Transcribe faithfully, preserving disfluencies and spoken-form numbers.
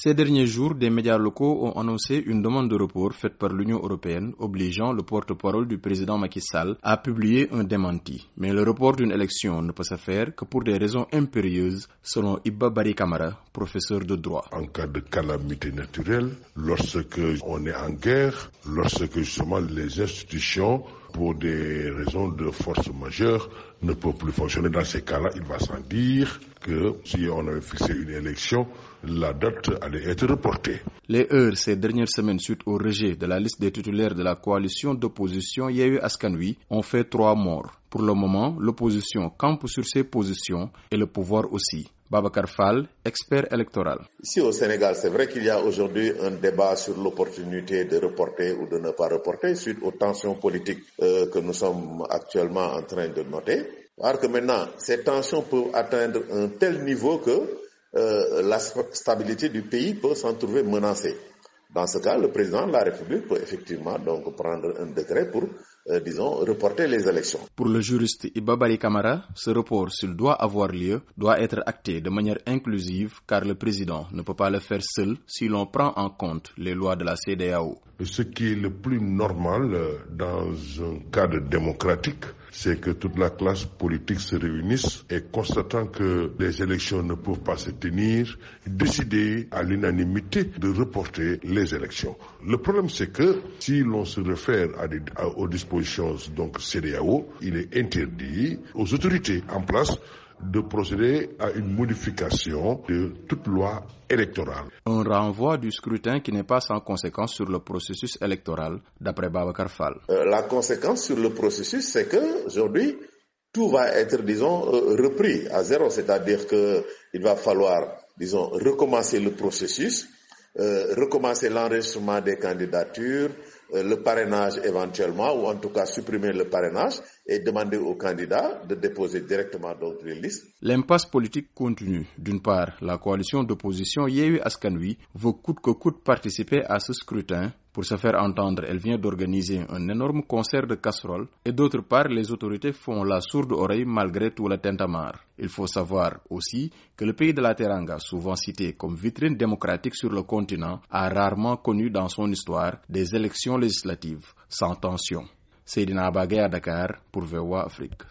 Ces derniers jours, des médias locaux ont annoncé une demande de report faite par l'Union européenne, obligeant le porte-parole du président Macky Sall à publier un démenti. Mais le report d'une élection ne peut se faire que pour des raisons impérieuses, selon Iba Barry Camara, professeur de droit. En cas de calamité naturelle, lorsque on est en guerre, lorsque justement les institutions, pour des raisons de force majeure, ne peuvent plus fonctionner. Dans ces cas-là, il va sans dire que si on avait fixé une élection, la date allait être reportée. Les heurts ces dernières semaines suite au rejet de la liste des titulaires de la coalition d'opposition Yewwi Askan Wi ont fait trois morts. Pour le moment, l'opposition campe sur ses positions et le pouvoir aussi. Babacar Fall, expert électoral. Ici au Sénégal, c'est vrai qu'il y a aujourd'hui un débat sur l'opportunité de reporter ou de ne pas reporter suite aux tensions politiques euh, que nous sommes actuellement en train de noter. Alors que maintenant, ces tensions peuvent atteindre un tel niveau que euh, la stabilité du pays peut s'en trouver menacée. Dans ce cas, le président de la République peut effectivement donc prendre un décret pour, euh, disons, reporter les élections. Pour le juriste Iba Barry Camara, ce report, s'il doit avoir lieu, doit être acté de manière inclusive car le président ne peut pas le faire seul si l'on prend en compte les lois de la C E D E A O. Ce qui est le plus normal dans un cadre démocratique, c'est que toute la classe politique se réunisse et constatant que les élections ne peuvent pas se tenir, décider à l'unanimité de reporter les élections. Le problème, c'est que si l'on se réfère à des, à, aux dispositions donc C E D E A O, il est interdit aux autorités en place de procéder à une modification de toute loi électorale. Un renvoi du scrutin qui n'est pas sans conséquence sur le processus électoral, d'après Babacar Fall. Euh, la conséquence sur le processus, c'est que aujourd'hui, tout va être, disons, euh, repris à zéro, c'est-à-dire que il va falloir, disons, recommencer le processus, euh, recommencer l'enregistrement des candidatures, euh, le parrainage éventuellement, ou en tout cas supprimer le parrainage et demander aux candidats de déposer directement donc les listes. L'impasse politique continue. D'une part, la coalition d'opposition Yewwi Askan Wi veut coûte que coûte participer à ce scrutin. Pour se faire entendre, elle vient d'organiser un énorme concert de casseroles. Et d'autre part, les autorités font la sourde oreille malgré tout le tintamarre. Il faut savoir aussi que le pays de la Teranga, souvent cité comme vitrine démocratique sur le continent, a rarement connu dans son histoire des élections législatives sans tension. Seydina Bagay à Dakar pour V O A Afrique.